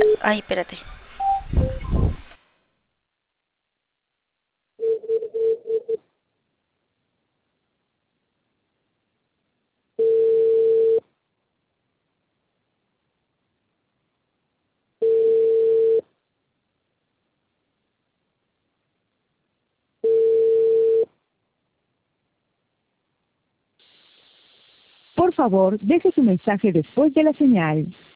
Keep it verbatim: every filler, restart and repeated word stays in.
Ay, espérate. Por favor, deje su mensaje después de la señal.